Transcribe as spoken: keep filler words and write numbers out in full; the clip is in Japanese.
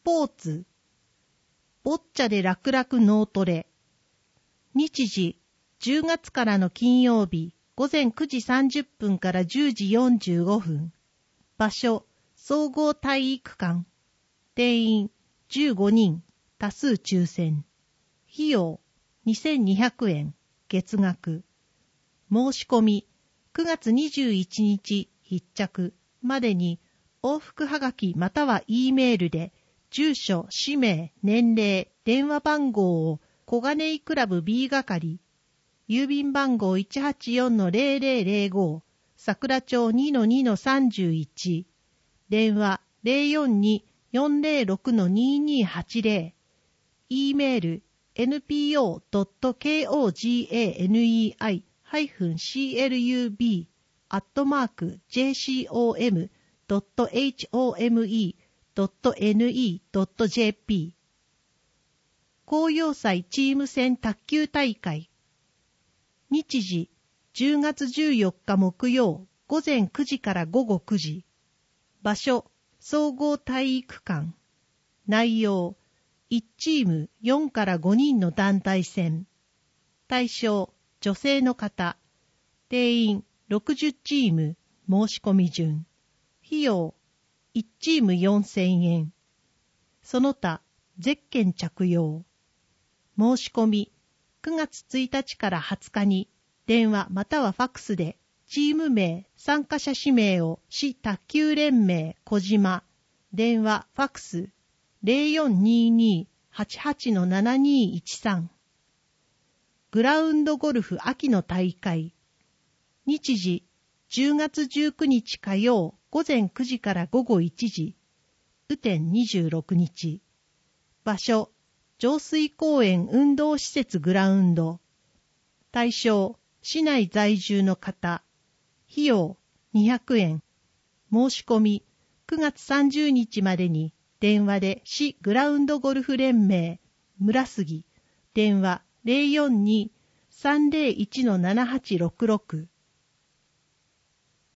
ポーツ、ボッチャで楽々脳トレ。日時、じゅうがつからの金曜日、午前くじさんじゅっぷんからじゅうじよんじゅうごふん。場所、総合体育館。定員、じゅうごにん、多数抽選。費用、にせんにひゃくえん、月額。申し込み、くがつにじゅういちにち必着までに、往復はがきまたは E メールで、住所、氏名、年齢、電話番号を小金井クラブ B 係、郵便番号 いちはちよんのゼロゼロゼロご、桜町 にのにのさんじゅういち、電話 ゼロよんに よんゼロろくのににはちゼロ、E メール エヌピーオードットコガネイダットクラブ アットマーク ジェーシーオーエムドットエイチオーエムイードットエヌイードットジェーピー 紅葉祭チーム戦卓球大会。日時、じゅうがつじゅうよっか木曜、午前くじから午後くじ。場所、総合体育館。内容、いちチームよんからごにんの団体戦。対象、女性の方。定員、ろくじゅうチーム、申し込み順。費用、いちチームよんせんえん。その他、ゼッケン着用。申し込み、くがつついたちからはつかに、電話またはファックスで、チーム名、参加者氏名を市卓球連盟小島、電話、ファックス、ゼロよんにーにーはちはちのななにーいちさん。グラウンドゴルフ秋の大会。日時、じゅうがつじゅうくにち火曜、午前くじから午後いちじ。雨天にじゅうろくにち。場所、上水公園運動施設グラウンド。対象、市内在住の方。費用、にひゃくえん。申し込み、くがつさんじゅうにちまでに、電話で市グラウンドゴルフ連盟、村杉、電話 ゼロよんに さんゼロいちのななはちろくろく。